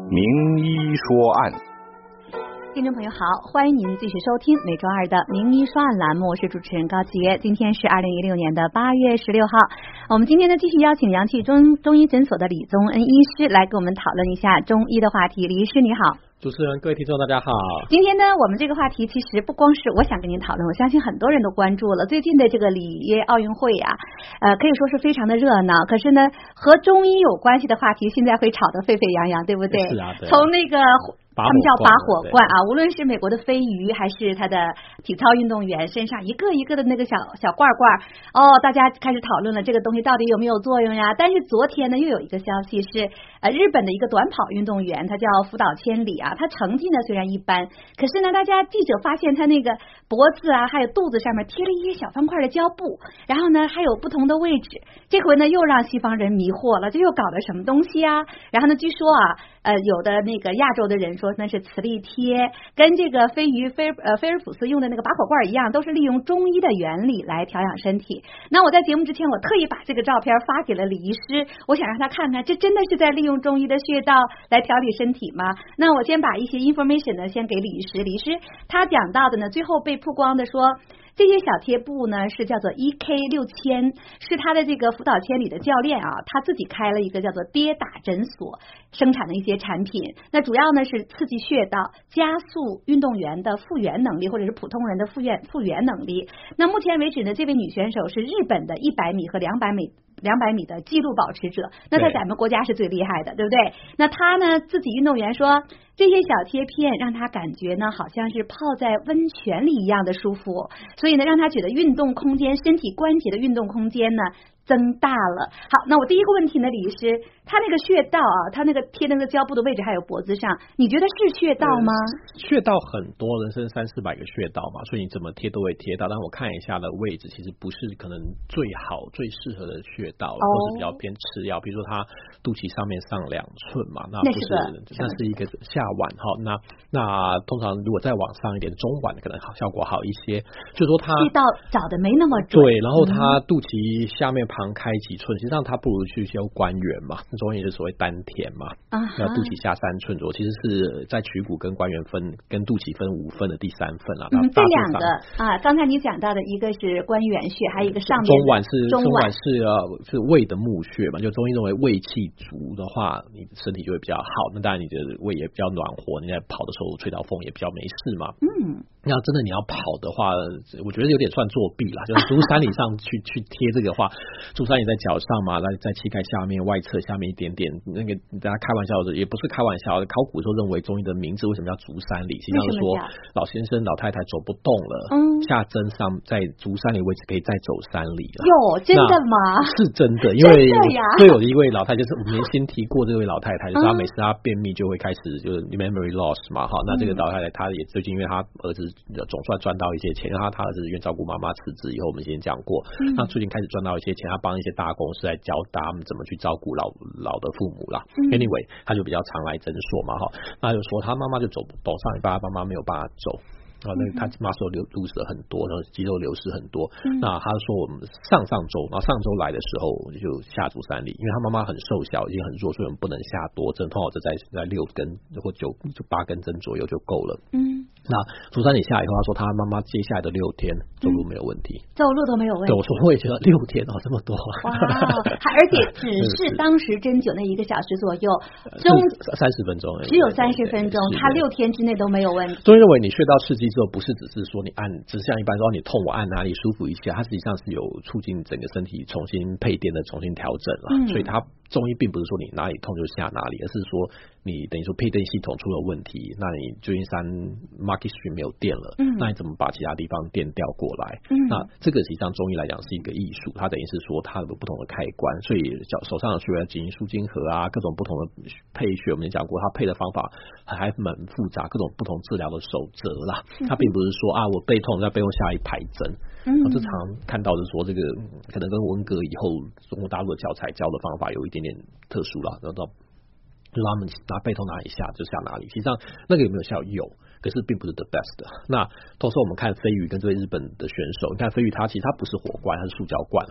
名医说案。 听众朋友好，欢迎您继续收听每周二的名医说案栏目，我是主持人高启约。今天是2016年的8月16号，我们今天呢继续邀请阳气中医诊所的李宗恩医师来跟我们讨论一下中医的话题。李医师你好。 主持人，各位听众大家好。 今天呢我们这个话题其实不光是我想跟您讨论，我相信很多人都关注了最近的这个里约奥运会啊，可以说是非常的热闹，可是呢和中医有关系的话题现在会吵得沸沸扬扬，对不对？ 是啊，对啊。 从那个他们叫拔火罐啊，无论是美国的飞鱼还是他的体操运动员身上一个一个的那个小罐罐大家开始讨论了这个东西到底有没有作用呀。但是昨天呢又有一个消息是日本的一个短跑运动员，他叫福岛千里啊，他成绩呢虽然一般，可是呢大家记者发现他那个脖子啊还有肚子上面贴了一些小方块的胶布，然后呢还有不同的位置，这回呢又让西方人迷惑了，这又搞的什么东西啊？然后呢据说有的那个亚洲的人说那是磁力贴，跟这个菲尔普斯用的那个拔火罐一样，都是利用中医的原理来调养身体。那我在节目之前我特意把这个照片发给了李医师，我想让他看看这真的是在利用中医的穴道来调理身体吗？那我先把一些 information 呢先给李医师。李医师他讲到的呢最后被曝光的说这些小贴布呢是叫做 EK6000， 是他的这个福岛千里的教练啊，他自己开了一个叫做跌打诊所生产的一些产品。那主要呢是刺激穴道，加速运动员的复原能力，或者是普通人的复原能力。那目前为止呢，这位女选手是日本的100米和200米的纪录保持者，那在咱们国家是最厉害的，对不对？那他呢自己运动员说这些小贴片让他感觉呢好像是泡在温泉里一样的舒服，所以呢让他觉得运动空间，身体关节的运动空间呢增大了。好，那我第一个问题呢，李医师，他那个穴道啊，他那个贴那个胶布的位置还有脖子上，你觉得是穴道吗？ 穴道很多，人生300-400个穴道嘛，所以你怎么贴都会贴到。但我看一下的位置，其实不是可能最好最适合的穴道，或是比较偏吃药。比如说他肚脐上面上2寸嘛，那不是，那是一个下脘哈。那通常如果再往上一点，中脘可能效果好一些。就是说他穴道找的没那么准， 对，然后他肚脐下面旁开几寸，实际上他不如去修关元嘛，中医是所谓丹田嘛，那肚脐下3寸左右，其实是在曲骨跟关元分跟肚脐分5份的第3份啦。 这两个刚才你讲到的一个是关元穴，还有一个上面中脘是胃的募穴嘛，就中医认为胃气足的话，你身体就会比较好，那当然你的胃也比较暖和，你在跑的时候吹到风也比较没事嘛。那真的你要跑的话，我觉得有点算作弊啦，就是足三里上去贴这个话，足三里在脚上嘛，在膝盖下面外侧下面一点点，那个大家开玩笑的，也不是开玩笑的，考古的时候认为中医的名字为什么叫足三里，实际上是说老先生老太太走不动了，下针上在足三里位置可以再走3里了。 有真的吗？ 是真的，因为对有一位老太太，就是5年前提过这位老太太，就是她每次她便秘就会开始就是 memory loss 嘛，哈，那这个老太太她也最近因为她儿子总算赚到一些钱，她儿子因为照顾妈妈辞职以后，我们之前讲过，她最近开始赚到一些钱，她帮一些大公司来教他们怎么去照顾老的父母啦。Anyway， 她就比较常来诊所嘛，哈，那就说她妈妈就走不动，上礼拜她妈妈没有办法走。那他muscle lose 了很多，然后肌肉流失很多。那他说我们上周，然后上周来的时候就下足三里，因为他妈妈很瘦小，已经很弱，所以我们不能下多针，通常在6根或9就8根针左右就够了。那足三里下以后，他说他妈妈接下来的6天走路没有问题， 走路都没有问题。 对，我也觉得6天这么多， 哇！而且只是当时针灸那1个小时左右，中 30分钟， 只有30分钟，他6天之内都没有问题。 中医认为你穴道刺激之后，不是只是说你按，只像一般说你痛我按哪里舒服一下，它实际上是有促进整个身体重新配电的、重新调整了。所以它中医并不是说你哪里痛就下哪里，而是说你等于说配电系统出了问题，那你旧金山 market stream 没有电了，那你怎么把其他地方电调过来？那这个实际上中医来讲是一个艺术，它等于是说它有不同的开关，所以手上的穴经输精合啊，各种不同的配穴，我们也讲过，它配的方法还蛮复杂，各种不同治疗的守则啦。它并不是说我背痛在背后下一排针。这常看到的说这个可能跟文革以后中国大陆的教材教的方法有一点点特殊啦，然后就他们拿背痛哪里下就下哪里，实际上那个有没有效有，可是并不是 the best 的。那同时我们看飞鱼跟这位日本的选手，你看飞鱼他其实他不是火罐，他是塑胶罐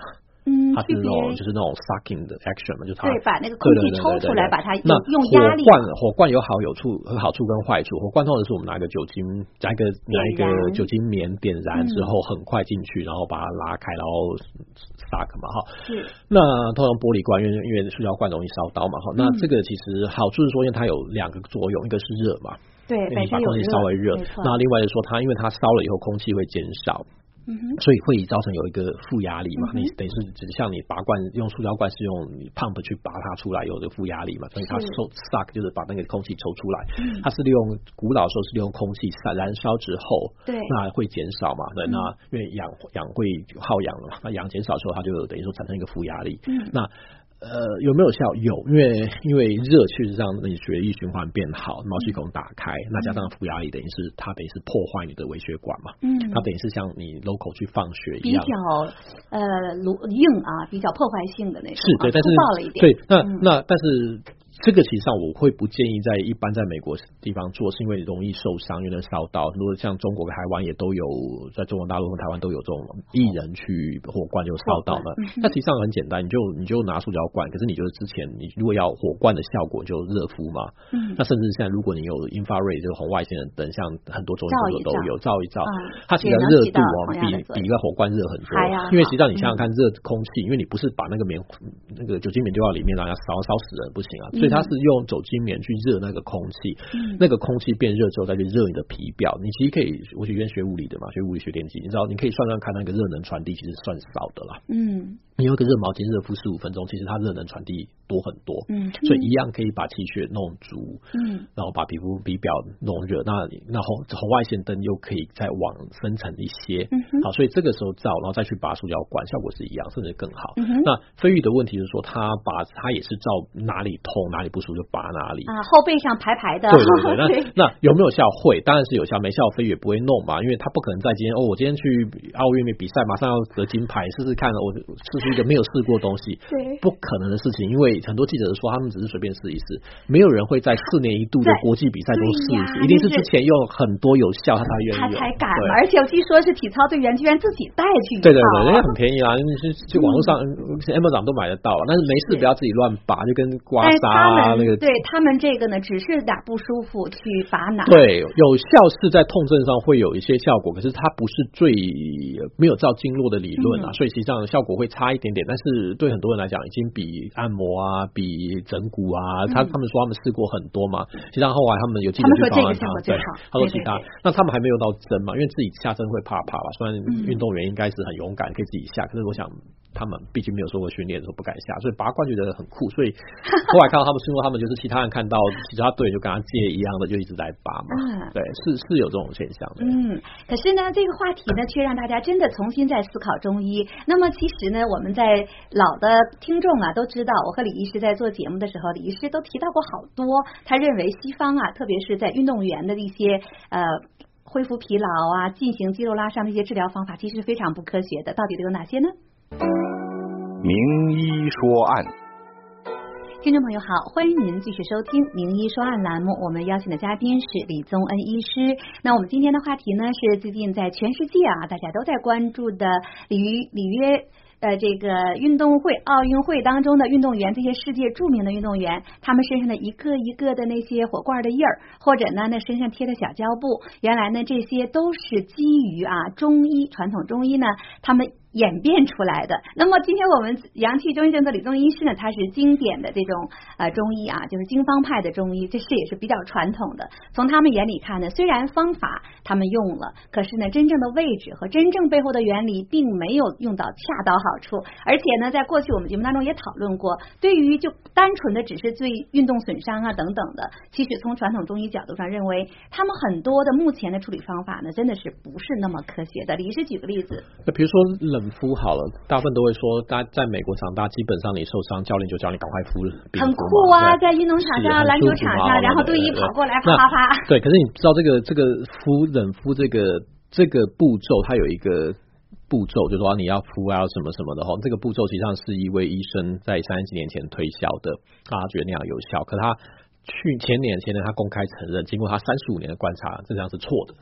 它是那种 sucking 的 action 嘛，就是它对，把那个空气抽出来，把它用压力。 火灌有好处跟坏处。火灌通常是我们拿一个酒精酒精棉点燃之后，很快进去，然后把它拉开，然后 suck 嘛哈。是。那通常玻璃罐因为塑胶罐容易烧到嘛哈。那这个其实好处是说，因为它有2个作用，一个是热嘛。 对， 你把空气稍微热，那另外是说它因为它烧了以后空气会减少，所以会造成有一个负压力嘛，你等于是只像你拔罐用塑胶罐是用你 pump 去拔它出来有的负压力嘛，所以它suck 就是把那个空气抽出来，它是利用古老的时候是利用空气燃烧之后，对，那会减少嘛，对，那因为氧会耗氧了嘛，那氧减少之后它就等于说产生一个负压力，那有没有效？有，因为热确实让你血液循环变好，毛细孔打开，那加上负压力，它等于是破坏你的微血管嘛，它等于是像你 local 去放血一样，比较硬啊，比较破坏性的那种， 是对，但是粗暴了一点， 对，那但是。这个其实上我会不建议在一般在美国地方做，是因为容易受伤，因为能烧到。如果像中国跟台湾也都有，在中国大陆和台湾都有这种艺人去火罐就烧到了。那实际上很简单，你就拿塑胶罐，可是你就是之前你如果要火罐的效果就热敷嘛。那甚至现在如果你有 infrared 就是红外线的灯，像很多中医都有照一照，它其实热度比一个火罐热很多。因为实际上你想想看，热空气，因为你不是把那个酒精棉丢到里面让它烧死人不行啊。所以它是用酒精棉去热那个空气，那个空气变热之后再去热你的皮表。你其实可以，我学院学物理的嘛，学物理学电机，你知道你可以算算看那个热能传递其实算少的啦。你用一个热毛巾热敷15分钟，其实它热能传递多很多。所以一样可以把气血弄足，然后把皮表弄热。那红外线灯又可以再往深层一些。好，所以这个时候照，然后再去拔塑胶管，效果是一样，甚至更好。那飞鱼的问题是说，它也是照哪里痛哪里不舒服就拔哪里啊，后背上排的。 对，那有没有效？会，当然是有效。没效飞鱼也不会弄嘛，因为他不可能在我今天去奥运比赛，马上要得金牌，试试看，我试出一个没有试过的东西，不可能的事情。因为很多记者说他们只是随便试一试，没有人会在4年1度的国际比赛中试一试，一定是之前用很多有效他才愿意用， 他才敢嘛。而且我据说是体操队员居然自己带去， 对，人家很便宜啊，去网络上 Amazon 都买得到了，但是没事不要自己乱拔，就跟刮痧啊那个。 对他们这个呢，只是哪不舒服去拔哪。 对，有效是在痛症上会有一些效果，可是它不是最没有照经络的理论啊，所以实际上效果会差一点点。但是对很多人来讲，已经比按摩啊、比整骨啊，他们说他们试过很多嘛。实际上后来他们有记者去访问他，对，他说其他，那他们还没有到针嘛，因为自己下针会怕吧。虽然运动员应该是很勇敢，可以自己下，可是我想他们毕竟没有受过训练，说不敢下，所以拔罐觉得很酷。所以后来看到他们说，他们就是其他人看到其他队就跟他借一样的，就一直在拔嘛。对，是有这种现象的。 可是呢，这个话题呢，却让大家真的重新在思考中医。那么其实呢，我们在老的听众啊都知道，我和李医师在做节目的时候，李医师都提到过好多，他认为西方啊，特别是在运动员的一些恢复疲劳啊、进行肌肉拉伤的一些治疗方法，其实非常不科学的。到底都有哪些呢？ 名医说案。 听众朋友好，欢迎您继续收听名医说案栏目，我们邀请的嘉宾是李宗恩医师。那我们今天的话题呢，是最近在全世界啊大家都在关注的里约这个运动会奥运会当中的运动员，这些世界著名的运动员，他们身上的一个一个的那些火罐的印儿，或者呢那身上贴的小胶布，原来呢这些都是基于中医传统中医呢他们演变出来的。那么今天我们阳气中医正的李宗医师呢，他是经典的这种中医啊，就是经方派的中医，这也是比较传统的。从他们眼里看呢，虽然方法他们用了，可是呢真正的位置和真正背后的原理并没有用到恰到好处。而且呢在过去我们节目当中也讨论过，对于就单纯的只是对运动损伤啊等等的，其实从传统中医角度上认为，他们很多的目前的处理方法呢真的是不是那么科学的。李医师举个例子， 比如说冷敷好了，大部分都会说，大家在美国长大，基本上你受伤，教练就叫你赶快敷冰敷， 很酷啊，在运动场上、篮球场上，然后队医跑过来啪啪啪。 对，可是你知道这个冷敷这个步骤，它有一个步骤，就是说你要敷啊什么什么的这个步骤实际上是一位医生在30几年前推销的，他觉得那样有效，可他前年他公开承认，经过他35年的观察，这样是错的。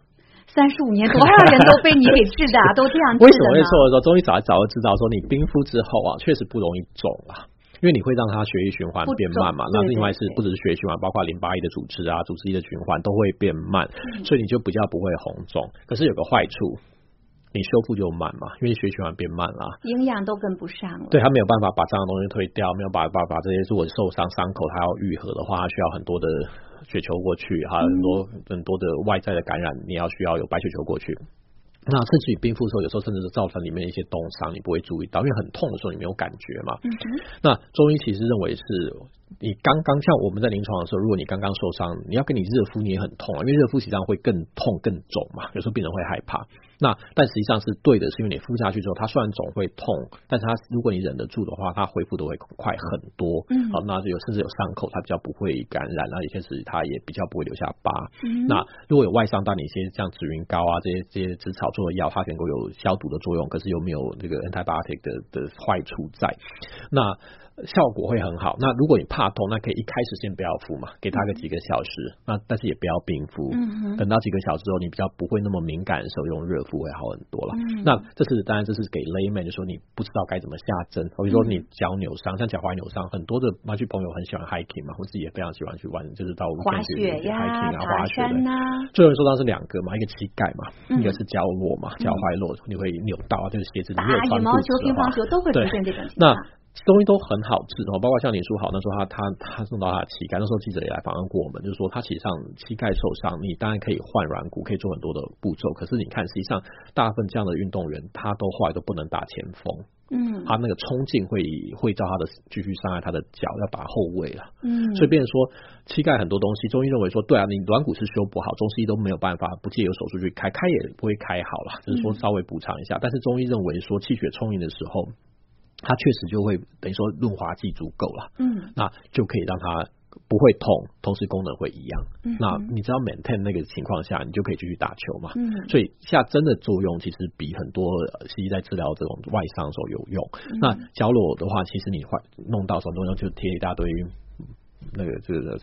35年，多少人都被你给治的都这样治的呢？ 为什么会说的时候，中医早就知道说，你冰敷之后啊，确实不容易肿啊。因为你会让它血液循环变慢嘛，那另外是不只是血液循环，包括淋巴液的组织啊、组织液的循环都会变慢，所以你就比较不会红肿。可是有个坏处，你修复就慢嘛，因为血液循环变慢啦，营养都跟不上了。 对，它没有办法把脏的东西退掉，没有办法把这些如果受伤伤口它要愈合的话，它需要很多的血球过去，还有很多的外在的感染，你要需要有白血球过去。那甚至于冰敷的时候，有时候甚至是造成里面一些冻伤，你不会注意到，因为很痛的时候你没有感觉嘛。那中医其实认为是你刚刚像我们在临床的时候，如果你刚刚受伤，你要跟你热敷你也很痛啊，因为热敷实际上会更痛更肿嘛，有时候病人会害怕。那但实际上是对的，是因为你敷下去之后，它虽然肿会痛，但是它如果你忍得住的话，它恢复的会快很多。好，那甚至有伤口，它比较不会感染，那有些是它也比较不会留下疤。那如果有外伤到你一些像止晕膏啊这些植草做的药，它能够有消毒的作用，可是又没有这个 antibiotic 的坏处在。那效果会很好。那如果你怕痛，那可以一开始先不要敷嘛，给他个几个小时，那但是也不要冰敷，等到几个小时之后，你比较不会那么敏感的时候，用热敷会好很多了。那当然这是给 layman， 就说你不知道该怎么下针，比如说你脚扭伤，像脚踝扭伤，很多的麻雀朋友很喜欢 hiking 嘛，我自己也非常喜欢去玩，就是到滑雪呀、 hiking 啊、滑雪的。 最容易受伤是两个嘛，一个膝盖嘛，一个是脚踝嘛，脚踝落你会扭到，就是鞋子你没有穿羽毛球、乒乓球都会出现这种情况。 中医都很好治包括像林书豪那时候他弄到他的膝盖，那时候记者也来访问过我们，就是说他其实上膝盖受伤，你当然可以换软骨，可以做很多的步骤，可是你看实际上大部分这样的运动员他都后来都不能打前锋，他那个冲劲会造他的继续伤害他的脚，要打后卫了，所以变成说膝盖很多东西，中医认为说对啊，你软骨是修不好，中西医都没有办法不借由手术去开也不会开好了，就是说稍微补偿一下，但是中医认为说气血充盈的时候，它确实就会等于说润滑剂足够了，那就可以让它不会痛，同时功能会一样。那你只要 maintain 那个情况下，你就可以继续打球嘛。所以下针的作用其实比很多西医在治疗这种外伤的时候有用。那脚裸的话，其实你弄到什么东西就贴一大堆。那个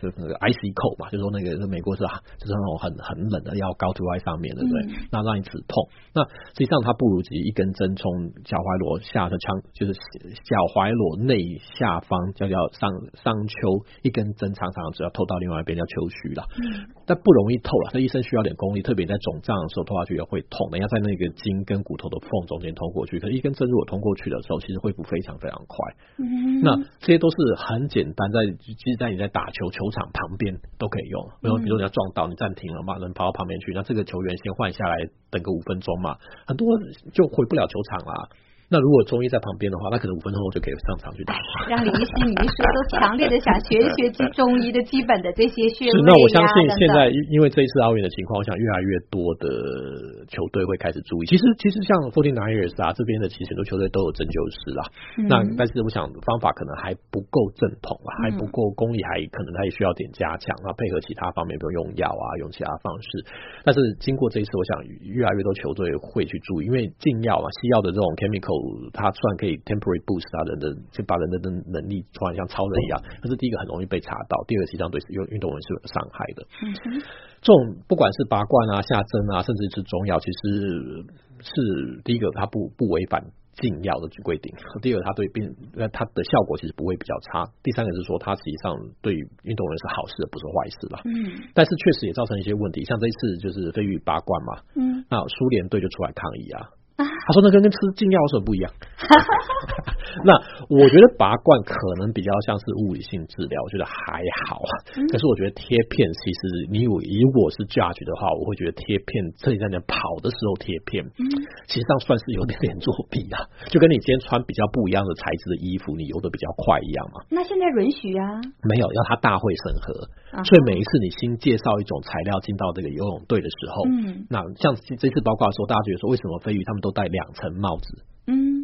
IC 扣嘛，就是说那个美国就是那种很冷的药膏涂在上面，对不对？那让你止痛。那实际上它不如直接一根针从脚踝裸下的就是脚踝裸内下方叫上丘一根针，常常只要透到另外一边叫丘虚啦。但不容易透了，这医生需要点功力，特别在肿胀的时候透下去也会痛，人家在那个筋跟骨头的缝中间通过去，可是一根针如果通过去的时候，其实恢复非常非常快。那这些都是很简单，其实在你在打球球场旁边都可以用，比如说你要撞到，你暂停了嘛，人跑到旁边去，那这个球员先换下来，等个5分钟嘛，很多就回不了球场啦。那如果中医在旁边的话，那可能5分钟后就可以上场去打。 让李医师、你一说都强烈的想学一学中医的基本的这些穴位那我相信现在因为这一次奥运的情况，我想越来越多的球队会开始注意。其实像 49ers 啊这边的其实很多球队都有针灸师啦，那但是我想方法可能还不够正统啦，还不够功力，还可能他也需要点加强，那配合其他方面，比如用药啊，用其他方式。但是经过这一次，我想越来越多球队会去注意，因为禁药嘛，西药的这种 chemical。它虽然可以 temporary boost 就把人的能力突然像超人一样，可是第一个很容易被查到，第二个实际上对运动员是有伤害的。这种不管是拔罐啊、下针啊，甚至是中药，其实是第一个它不违反禁药的规定，第二个它的效果其实不会比较差，第三个是说它实际上对运动员是好事，不是坏事啦。但是确实也造成一些问题，像这一次就是飞鱼拔罐嘛，那苏联队就出来抗议啊。他说那跟吃禁药有什么不一样？那我觉得拔罐可能比较像是物理性治疗，我觉得还好。可是我觉得贴片，其实如果是 judge 的话，我会觉得贴片，这里在讲跑的时候贴片，其实上算是有点作弊啊，就跟你今天穿比较不一样的材质的衣服，你游得比较快一样嘛。 那现在允许啊？没有，要他大会审核。所以每一次你新介绍一种材料进到这个游泳队的时候，那像这次包括说，大家觉得说为什么飞鱼他们都戴2层帽子？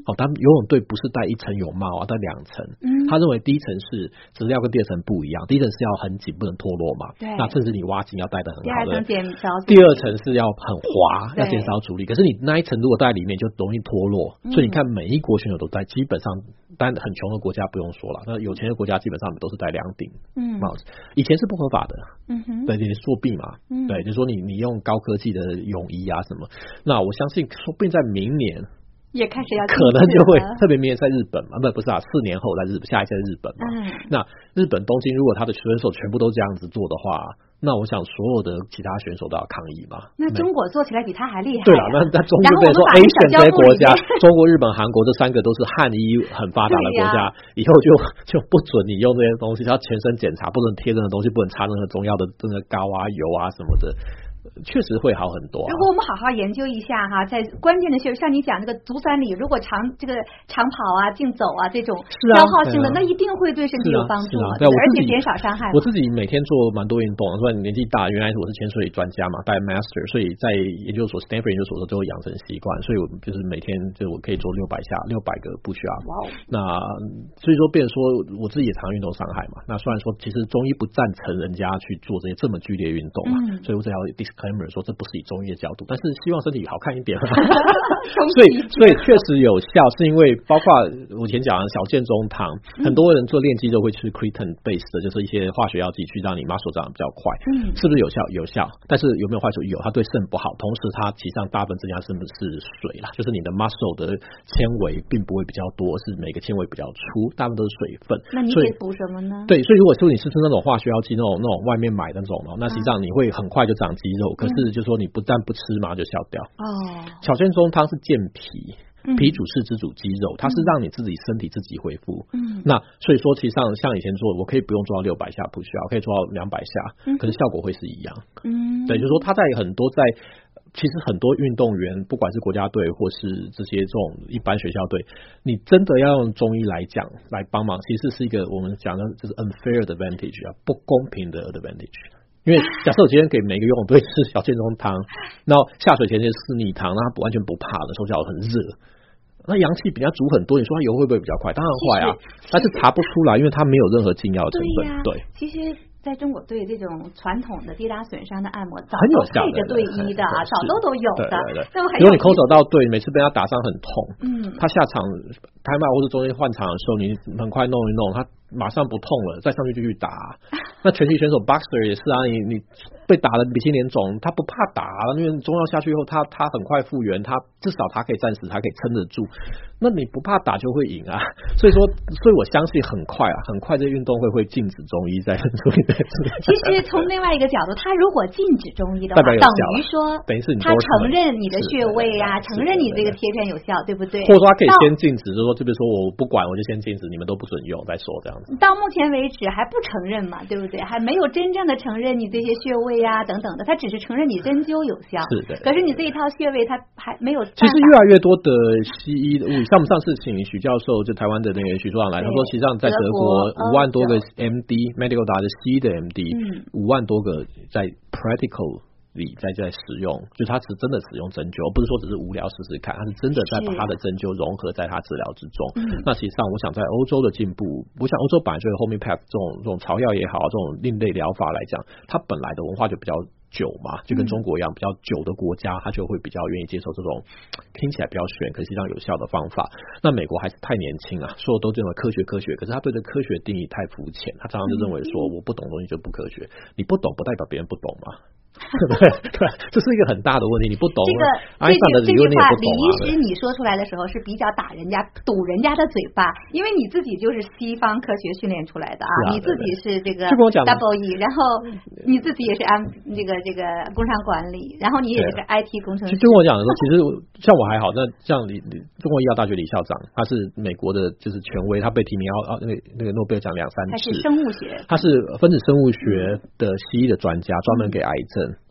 他们游泳队不是戴一层泳帽啊，戴2层。他认为第一层是质料跟第二层不一样，第一层是要很紧不能脱落嘛，那甚至你挖井要戴得很好的。第二层是要很滑，要减少阻力。可是你那一层如果戴里面就容易脱落，所以你看每一国选手都戴，基本上当然很穷的国家不用说了，那有钱的国家基本上都是戴2顶帽子。以前是不合法的，对，你作弊嘛，对，就是说你用高科技的泳衣啊什么，那我相信说不定在明年也开始要可能就会，特别明年在日本嘛，不是啊，4年后在下一届日本嘛。那日本东京如果他的选手全部都这样子做的话，那我想所有的其他选手都要抗议嘛。 那中国做起来比他还厉害。 对了，那中国被说 Asian 这些国家，中国、日本、韩国这3个都是汉医很发达的国家，以后就不准你用这些东西，要全身检查，不能贴任何东西，不能擦任何中药的这个膏啊、油啊什么的。确实会好很多如果我们好好研究一下哈，在关键的像你讲那个足三里，如果长跑啊、竞走啊这种消耗性的，那一定会对身体有帮助而且减少伤害。 我自己每天做蛮多运动，虽然年纪大，原来我是潜水专家嘛，带 master， 所以在研究所 Stanford 研究所的时候就会养成习惯，所以我就是每天就我可以做600个 push up。那所以说变成说我自己也常运动伤害嘛，那虽然说其实中医不赞成人家去做这些这么剧烈运动嘛，所以我只要disclaimer 说这不是以中医的角度，但是希望身体好看一点所以确实有效，是因为包括我以前讲的小建中堂，很多人做练肌肉会吃 creatine base 的，就是一些化学药剂去让你 muscle 长得比较快，是不是有效？有效，但是有没有坏处？有，它对肾不好，同时它其实上大部分增加是不是水啦，就是你的 muscle 的纤维并不会比较多，是每个纤维比较粗，大部分都是水分。 那你得补什么呢？ 对，所以如果说你是吃那种化学药剂，那种外面买的那种，那实际上你会很快就长肌肉，可是就说你不但不吃马上就消掉。小建中汤是健脾，脾主四肢主肌肉，它是让你自己身体自己恢复。那所以说其实上像以前做，我可以不用做到600下push up，可以做到200下，可是效果会是一样。对，就是说它在其实很多运动员，不管是国家队或是这些这种一般学校队，你真的要用中医来讲来帮忙，其实是一个我们讲的就是 unfair advantage 啊，不公平的 advantage。因为假设我今天给每个游泳队吃小建中汤，然后下水前吃逆汤，那他完全不怕的，手脚很热，那阳气比人家足很多，你说他游会不会比较快？当然快啊，但是查不出来，因为它没有任何禁药成分。对， 其实在中国对这种传统的低打损伤的按摩早都配着队医的啊，早都有的。 如果你空手道队，每次被他打伤很痛，他下场开骂或者中间换场的时候，你很快弄一弄，他马上不痛了，再上去继续打。那拳击选手 boxer 也是啊，你被打的鼻青脸肿，他不怕打，因为中药下去以后，他很快复原，他至少他可以暂时，他可以撑得住。那你不怕打就会赢啊，所以我相信很快这些运动会禁止中医在处理。 其实从另外一个角度，他如果禁止中医的话，等于说他承认你的穴位啊，承认你这个贴片有效，对不对？ 或者说他可以先禁止，就是说，就比如说我不管，我就先禁止，你们都不准用再说这样子。 到目前为止还不承认嘛，对不对？还没有真正的承认你这些穴位啊等等的，他只是承认你针灸有效。 是的。 可是你这一套穴位他还没有。 其实越来越多的西医的物理，像我们上次请许教授，就台湾的那个许所长来，他说，实际上在德国5万多个 MD medical 打的西医的 MD， 5万多个在 practical。在使用，就是他是真的使用针灸，不是说只是无聊试试看，他是真的在把他的针灸融合在他治疗之中。那实际上我想在欧洲的进步，我想欧洲本来就有 homeopathy 这种草药也好，这种另类疗法来讲，它本来的文化就比较久嘛，就跟中国一样，比较久的国家，他就会比较愿意接受这种听起来比较玄，可是实际上有效的方法。那美国还是太年轻啊，所有都认为科学，可是他对这科学定义太肤浅，他常常就认为说我不懂东西就不科学，你不懂不代表别人不懂嘛。对，这是一个很大的问题。你不懂这句话，李医师你说出来的时候是比较打人家、堵人家的嘴巴，因为你自己就是西方科学训练出来的啊，你自己是这个 double E， 然后你自己也是这个工商管理，然后你也是 IT 工程师。 就跟我讲的时候，其实像我还好，那像中国医药大学李校长，他是美国的就是权威，他被提名那个诺贝尔奖2-3次。 他是生物学， 他是分子生物学的西医的专家，专门给癌症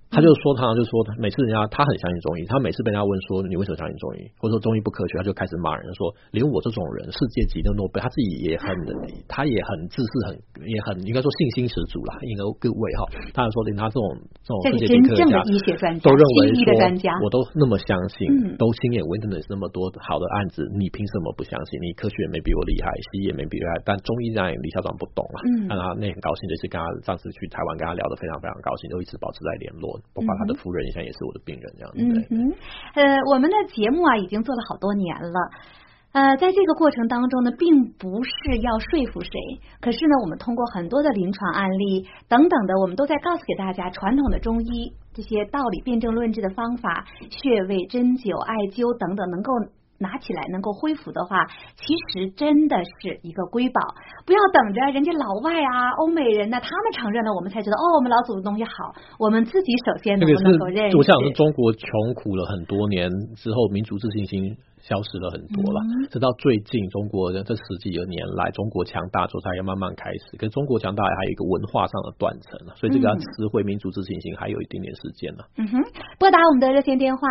他就说，常常就说，每次他很相信中医，他每次被人家问说你为什么相信中医，或者说中医不科学，他就开始骂人说，连我这种人，世界级的诺贝尔，他自己也很自视也很应该说信心十足啦，因为各位哈，他说连他这种世界级科学家都认为说，我都那么相信，都亲眼闻证的那么多好的案子，你凭什么不相信？你科学也没比我厉害，西医也没比我厉害，但中医这样李校长不懂啦，那很高兴，就是跟他上次去台湾跟他聊得非常非常高兴，就一直保持在联络。包括他的夫人现在也是我的病人这样子。 我们的节目啊已经做了好多年了，在这个过程当中呢，并不是要说服谁，可是呢，我们通过很多的临床案例等等的，我们都在告诉给大家传统的中医这些道理、辩证论治的方法、穴位、针灸、艾灸等等，能够拿起来能够恢复的话，其实真的是一个瑰宝。不要等着人家老外啊、欧美人呢，他们承认了，我们才知道我们老祖的东西好。我们自己首先能不能够认识？ 我想是中国穷苦了很多年之后，民族自信心消失了很多了，直到最近中国这10几年来，中国强大之后才要慢慢开始。跟中国强大还有一个文化上的断层，所以这个要拾回民族自信心还有一点点时间呢。 拨打我们的热线电话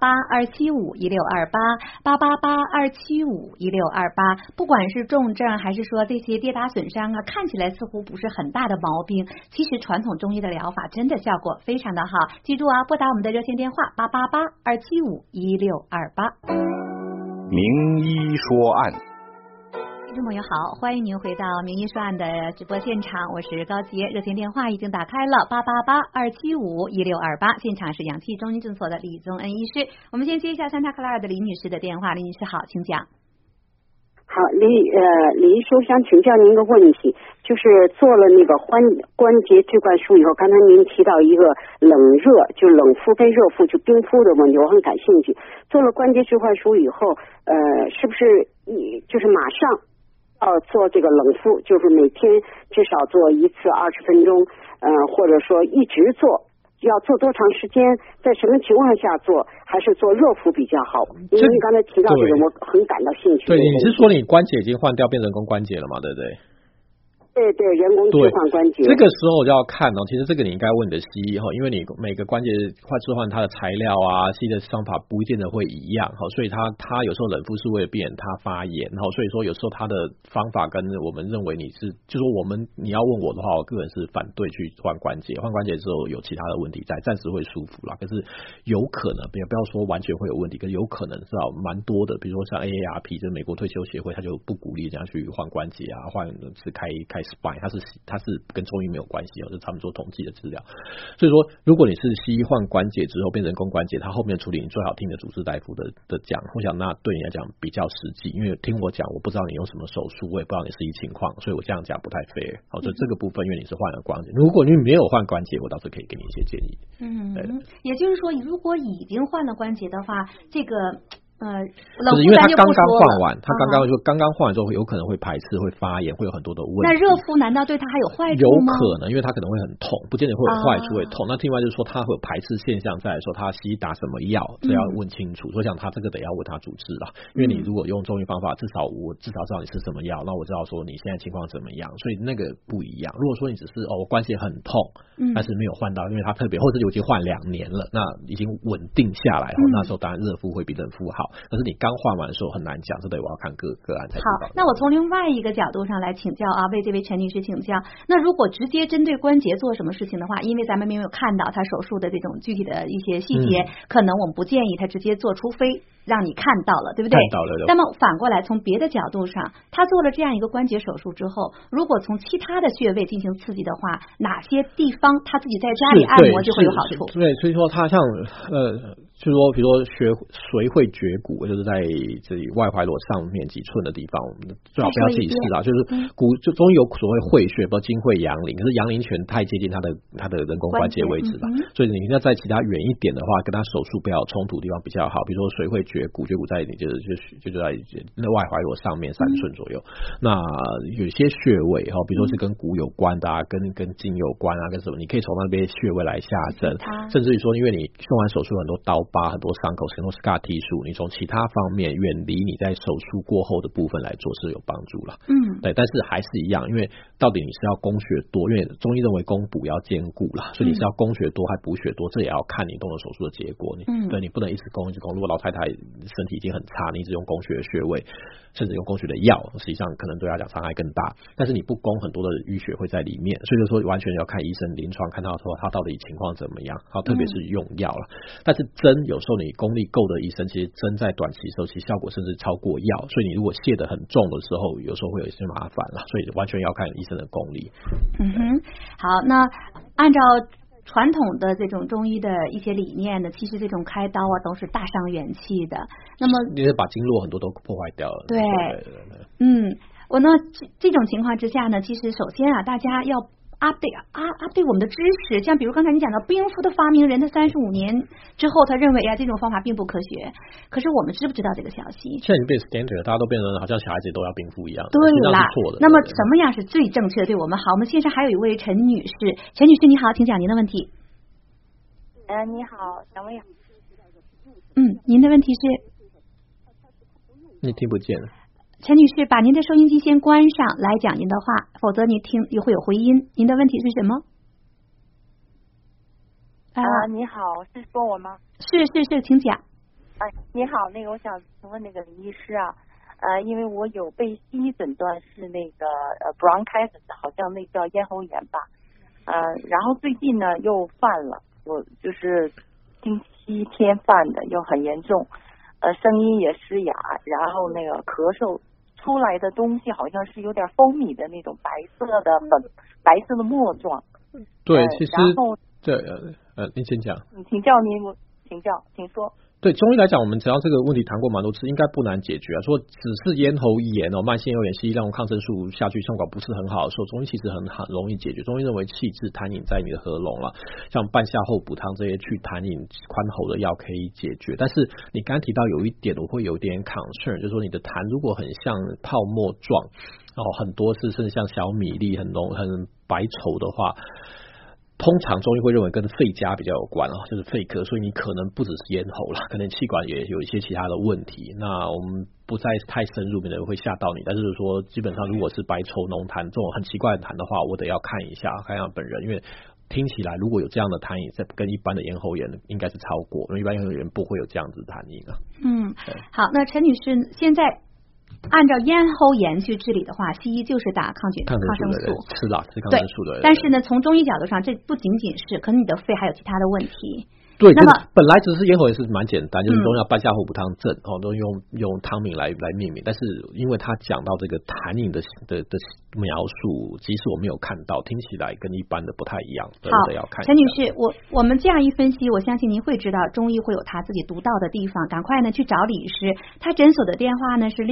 888-275-1628，888-275-1628。不管是重症还是说这些跌打损伤啊，看起来似乎不是很大的毛病，其实传统中医的疗法真的效果非常的好。记住啊，拨打我们的热线电话888-275-1628。 名医说案， 听众朋友好，欢迎您回到名医说案的直播现场，我是高杰，热线电话已经打开了888-275-1628，现场是氧气中医诊所的李宗恩医师。我们先接一下桑塔克拉尔的李女士的电话，李女士好，请讲。 好，李医师，想请教您一个问题，就是做了那个关节置冠术以后，刚才您提到一个冷热，就冷敷跟热敷，就冰敷的问题，我很感兴趣。做了关节置冠术以后，是不是就是马上做这个冷敷，就是每天至少做1次20分钟，或者说一直做？要做多长时间，在什么情况下做，还是做热敷比较好？因为你刚才提到这个，我很感到兴趣。 对，你是说你关节已经换掉变人工关节了嘛？对不对？ 对，人工置换关节。 这个时候我就要看其实这个你应该问你的西医因为你每个关节置换它的材料啊，西医的方法不一定的会一样所以它有时候冷敷是为了避免它发炎所以说有时候它的方法跟我们认为就是说你要问我的话，我个人是反对去换关节之后有其他的问题在，暂时会舒服啦，可是有可能不要说完全会有问题，可是有可能是蛮多的，比如说像 AARP 就是美国退休协会，他就不鼓励这样去换关节啊，换是开spine， 它是跟中医没有关系是他们做统计的资料。所以说如果你是西医换关节之后变人工关节，它后面处理你最好听的主治大夫的讲，我想那对你来讲比较实际，因为听我讲我不知道你用什么手术，我也不知道你实际情况，所以我这样讲不太 fair。 所以这个部分因为你是换了关节，如果你没有换关节，我倒是可以给你一些建议。 也就是说如果已经换了关节的话，这个就是因为他刚刚换完，刚刚换完之后有可能会排斥，会发炎，会有很多的问题。 那热敷难道对他还有坏处吗？ 有可能，因为他可能会很痛，不见得会有坏处会痛。那另外就是说他会有排斥现象在的时候，他西医打什么药，这要问清楚。所以讲他这个得要问他主治啦，因为你如果用中医方法，至少知道你吃什么药，那我知道说你现在情况怎么样，所以那个不一样。如果说你只是我关节很痛，但是没有换到，因为他特别或者已经换2年了，那已经稳定下来那时候当然热敷会比冷敷好。可是你刚换完的时候很难讲，这得我要看个案才知道。 好，那我从另外一个角度上来请教为这位陈女士请教。那如果直接针对关节做什么事情的话，因为咱们没有看到她手术的这种具体的一些细节，可能我们不建议她直接做，除非让你看到了，对不对？ 看到了。 那么反过来从别的角度上，她做了这样一个关节手术之后，如果从其他的穴位进行刺激的话，哪些地方她自己在家里按摩就会有好处？ 对，所以说她像就是说比如说髓会绝骨，就是在这里外踝裸上面几寸的地方，我们最好不要自己试就是就中医有所谓会穴，比如金会阳陵，可是阳陵泉太接近它的人工关节位置吧，所以你要在其他远一点的话，跟它手术不要冲突的地方比较好。比如说髓会绝骨在你就在那外踝裸上面3寸左右。那有些穴位比如说是跟骨有关的跟筋有关跟什么，你可以从那边穴位来下针，甚至于说因为你用完手术很多刀疤很多伤口很多 scar tissue， 你从种其他方面远离你在手术过后的部分来做是有帮助了。对，但是还是一样，因为到底你是要供血多，因为中医认为供补要兼顾啦，所以你是要供血多还补血多，这也要看你动了手术的结果。对，你不能一直供一直供。如果老太太身体已经很差，你一直用供血的穴位，甚至用供血的药，实际上可能对她讲伤害更大。但是你不供，很多的淤血会在里面，所以就说完全要看医生临床看到说他到底情况怎么样，特别是用药了。但是针有时候你功力够的医生，其实针在短期的时候其实效果甚至超过药，所以你如果泻得很重的时候，有时候会有一些麻烦了，所以完全要看医生的功力。 好，那按照传统的这种中医的一些理念呢，其实这种开刀啊都是大伤元气的。那么你是把经络很多都破坏掉了。 对，我呢这种情况之下呢，其实首先啊，大家要update我们的知识，像比如刚才你讲到冰敷的发明人，他35年之后他认为这种方法并不科学，可是我们知不知道这个消息？ 现在已经变 standard， 大家都变成好像小孩子都要冰敷一样。 对啦，那么什么样是最正确的对我们好？我们线上还有一位陈女士，陈女士你好，请讲您的问题。 你好，两位。 您的问题是？ 你听不见。 陈女士，把您的收音机先关上来讲您的话，否则你听又会有回音。您的问题是什么？ 你好，是说我吗？ 是，请讲。 你好，我想请问李医师啊，因为我有被西医诊断是bronchitis， 好像叫咽喉炎吧，然后最近呢又犯了，我就是星期天犯的，又很严重，声音也嘶哑，然后咳嗽出来的东西好像是有点蜂蜜的那种白色的沫状。 对，其实然后对，您先讲。 请说。 对中医来讲，我们只要这个问题谈过蛮多次，应该不难解决啊。说只是咽喉炎慢性咽喉炎，西医让抗生素下去效果不是很好的时候，中医其实很容易解决。中医认为气滞痰饮在你的喉咙了，像半夏厚补汤这些去痰饮宽喉的药可以解决。但是你刚才提到有一点，我会有点 concern， 就是说你的痰如果很像泡沫状，很多是甚至像小米粒很白稠的话。通常中医会认为跟肺家比较有关就是肺科，所以你可能不只是咽喉了，可能气管也有一些其他的问题。那我们不再太深入，免得会吓到你。但是说基本上如果是白稠浓痰这种很奇怪的痰的话，我得要看一下本人，因为听起来如果有这样的痰饮，跟一般的咽喉炎应该是超过，因为一般咽喉炎不会有这样子的痰饮啊。 好，那陈女士现在。按照咽喉炎去治理的话，西医就是打抗生素， 吃抗生素的。 但是呢，从中医角度上，这不仅仅是，可能你的肺还有其他的问题。 对，那么本来只是咽喉炎是蛮简单，就是中药半夏厚补汤症都用汤名来命名，但是因为他讲到这个痰饮的描述，即使我没有看到，听起来跟一般的不太一样，所以我得要看一下。 陈女士，我们这样一分析，我相信您会知道中医会有他自己独到的地方，赶快呢去找李医师，他诊所的电话呢是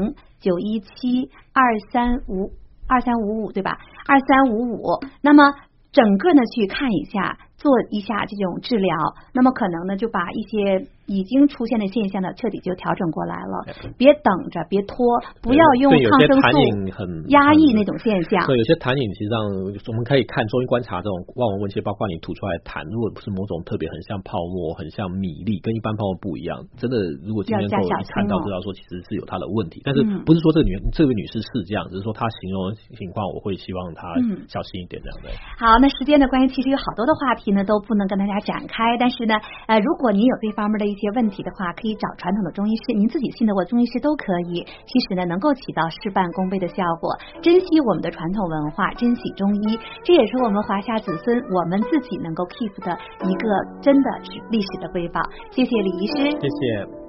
650-917-2355，对吧？2355，那么整个呢去看一下。做一下这种治疗，那么可能呢就把一些已经出现的现象呢彻底就调整过来了，别等着，别拖，不要用抗生素压抑那种现象。 所以有些痰饮实际上我们可以看中医观察这种望闻问切，包括你吐出来的痰，如果不是某种特别很像泡沫、很像米粒，跟一般泡沫不一样，真的如果今天够一看到知道说其实是有它的问题，但是不是说这位女士是这样，只是说她形容的情况，我会希望她小心一点这样的。 好，那时间的关系，其实有好多的话题呢都不能跟大家展开，但是呢如果您有这方面的一些问题的话，可以找传统的中医师，您自己信得过中医师都可以，其实呢能够起到事半功倍的效果。珍惜我们的传统文化，珍惜中医，这也是我们华夏子孙我们自己能够 keep 的一个真的是历史的瑰宝。谢谢李医师， 谢谢。